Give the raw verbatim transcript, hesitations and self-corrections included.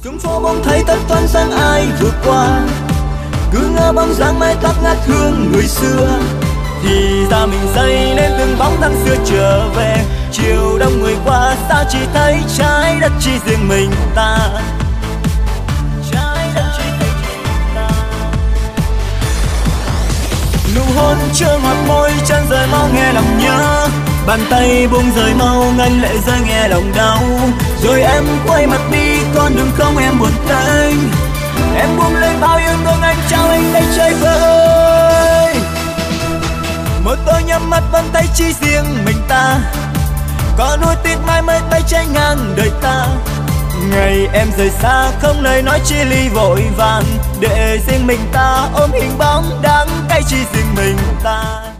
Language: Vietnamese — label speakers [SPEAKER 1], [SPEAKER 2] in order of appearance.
[SPEAKER 1] Trong phố bỗng thấy tất toán sáng ai vượt qua, cứ ngỡ bóng dáng mái tóc ngát hương người xưa. Thì ra mình dây nên từng bóng tháng xưa trở về. Chiều đông người qua sao chỉ thấy trái đất chỉ riêng mình ta. Trái đất chỉ riêng mình ta. Nụ hôn chưa ngọt môi chân rời mau nghe lòng nhớ. Bàn tay buông rời mau ngân lệ rơi nghe lòng đau. Rồi em quay mặt đi con đường không em buồn tênh. Em buông lên bao yêu thương anh trao anh đây chơi vơi. Một tôi nhắm mắt vẫn thấy chỉ riêng mình ta. Có nuối tiếc mãi mới tay trái ngang đời ta. Ngày em rời xa không lời nói chia ly vội vàng. Để riêng mình ta ôm hình bóng đắng cay chỉ riêng mình ta.